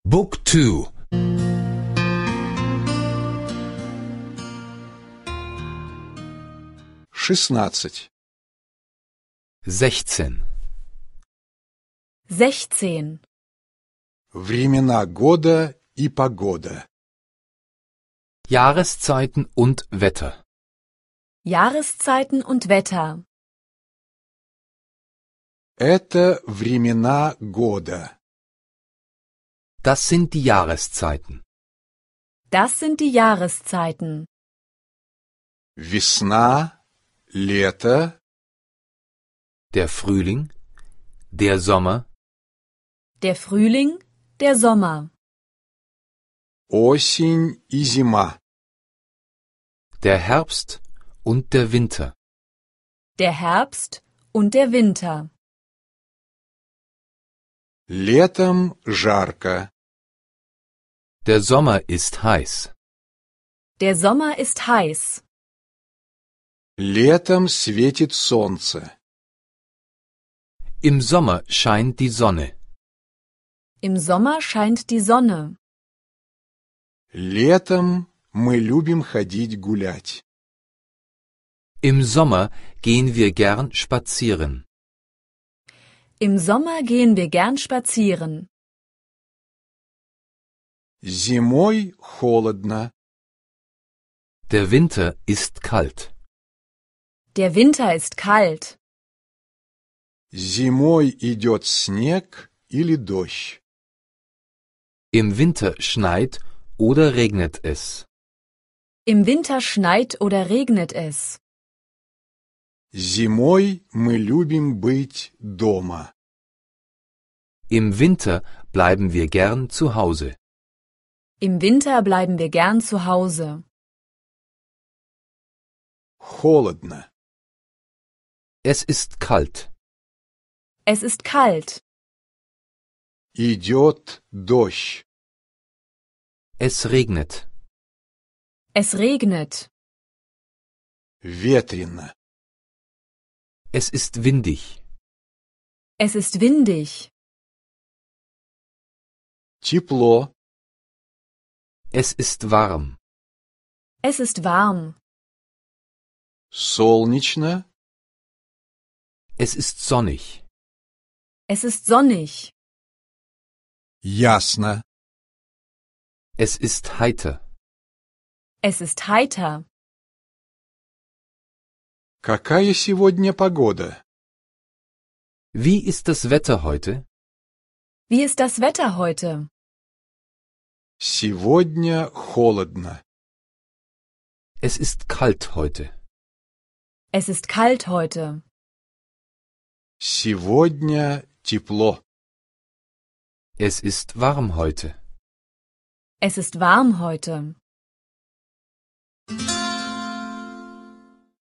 Book 2. 16. 16. 16. Времена года и погода. Jahreszeiten und Wetter. Jahreszeiten und Wetter. Это времена года. Das sind die Jahreszeiten. Das sind die Jahreszeiten. Весна, лето, Der Frühling, der Sommer, Der Frühling, der Sommer. осень и зима. der Herbst und der Winter. Der Herbst und der Winter. Летом жарко. Der Sommer ist heiß. Der Sommer ist heiß. Летом светит солнце. Im Sommer scheint die Sonne. Im Sommer scheint die Sonne. Летом мы любим ходить гулять. Im Sommer gehen wir gern spazieren. Im Sommer gehen wir gern spazieren. Зимой холодно. Der Winter ist kalt. Der Winter ist kalt. Зимой идет снег или дождь. Im Winter schneit oder regnet es. Im Winter schneit oder regnet es. Зимой мы любим быть дома. Im Winter bleiben wir gern zu Hause. Im Winter bleiben wir gern zu Hause. Холодно. Es ist kalt. Es ist kalt. Идет дождь. Es regnet. Es regnet. Ветрено. Es ist windig. Es ist windig. Тепло. Es ist warm. Es ist warm. Солнечно. Es ist sonnig. Es ist sonnig. Ясно. Es ist heiter. Es ist heiter. Какая сегодня погода? Wie ist das Wetter heute? Wie ist das Wetter heute? Сегодня холодно. Es ist kalt heute. Es ist kalt heute. Сегодня тепло. Es ist warm heute. Es ist warm heute.